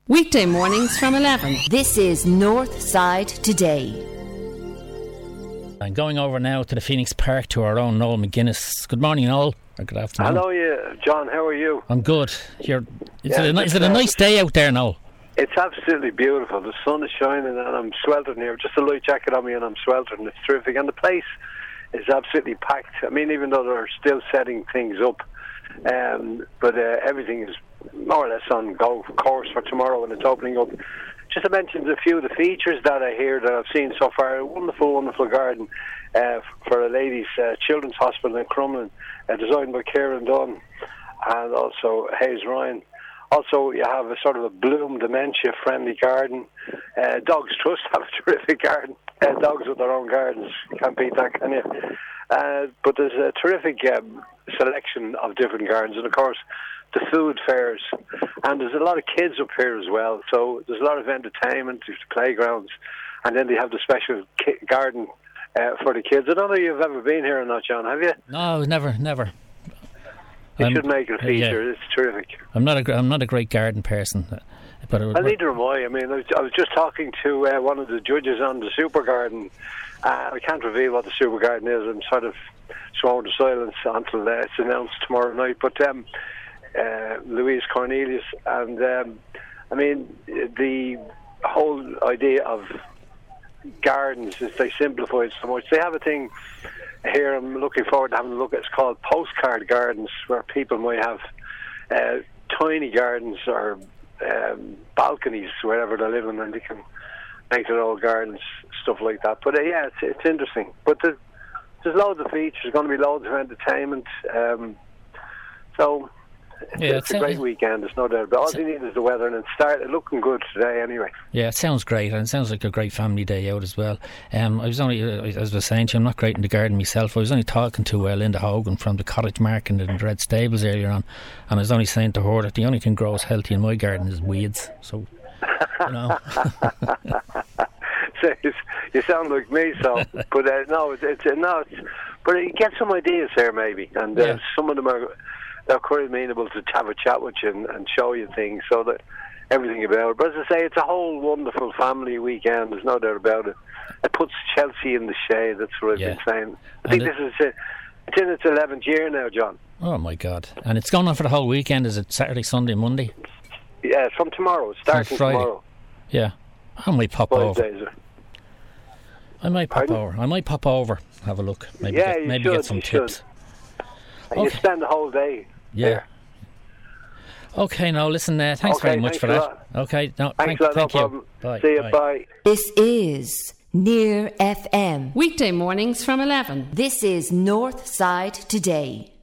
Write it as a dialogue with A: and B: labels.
A: Weekday mornings from 11.
B: This is Northside Today.
C: I'm going over now to the Phoenix Park to our own Noel McGuinness. Good morning, Noel. Or good afternoon.
D: Hello, John. How are you?
C: I'm good. Is it a nice day out there, Noel?
D: It's absolutely beautiful. The sun is shining and I'm sweltering here. Just a light jacket on me and I'm sweltering. It's terrific. And the place is absolutely packed. I mean, even though they're still setting things up, but everything is more or less on course for tomorrow when it's opening up. Just to mention a few of the features that I hear that I've seen so far. A wonderful, wonderful garden for a ladies' children's hospital in Crumlin, designed by Kieran Dunn and also Hayes Ryan. Also, you have a sort of a Bloom dementia-friendly garden. Dogs Trust have a terrific garden. Dogs with their own gardens. You can't beat that, can you? But there's a terrific selection of different gardens. And, of course, the food fairs. And there's a lot of kids up here as well. So there's a lot of entertainment, there's playgrounds. And then they have the special garden for the kids. I don't know if you've ever been here or not, John, have you?
C: No, never.
D: You should make it a feature. Yeah. It's terrific.
C: I'm not a great garden person, but
D: neither am I. I mean, I was just talking to one of the judges on the Super Garden. I can't reveal what the Super Garden is. I'm sort of sworn to silence until it's announced tomorrow night. But Louise Cornelius, and I mean, the whole idea of gardens is they simplify it so much. They have a thing here I'm looking forward to having a look at. It's called postcard gardens, where people might have tiny gardens or balconies wherever they're living, and they can make their own gardens, stuff like that. But it's interesting. But there's loads of features. There's going to be loads of entertainment. So it's a great weekend, there's no doubt. But all you need is the weather, and it started looking good today anyway.
C: Yeah, it sounds great, and it sounds like a great family day out as well. I was only, as I was saying to you, I'm not great in the garden myself. I was only talking to Linda Hogan from the Cottage Market in the Red Stables earlier on, and I was only saying to her that the only thing grows healthy in my garden is weeds. So, you know.
D: So you sound like me, so. But but you get some ideas here maybe, and some of them they're quite amenable to have a chat with you and show you things, so that everything about it. But as I say, it's a whole wonderful family weekend, there's no doubt about it. It puts Chelsea in the shade, that's what I've been saying. I think it's in its 11th year now, John.
C: Oh my God. And it's going on for the whole weekend. Is it Saturday, Sunday, Monday?
D: Yeah, it's from tomorrow. It's starting tomorrow.
C: Yeah. I might pop over. I might pop over, have a look. Maybe get some tips.
D: And you spend the whole day.
C: Yeah.
D: There.
C: Okay, now listen, thanks very much for that. Okay, no, thank you.
D: Problem. Bye. See you, bye.
B: This is Near FM.
A: Weekday mornings from 11.
B: This is Northside Today.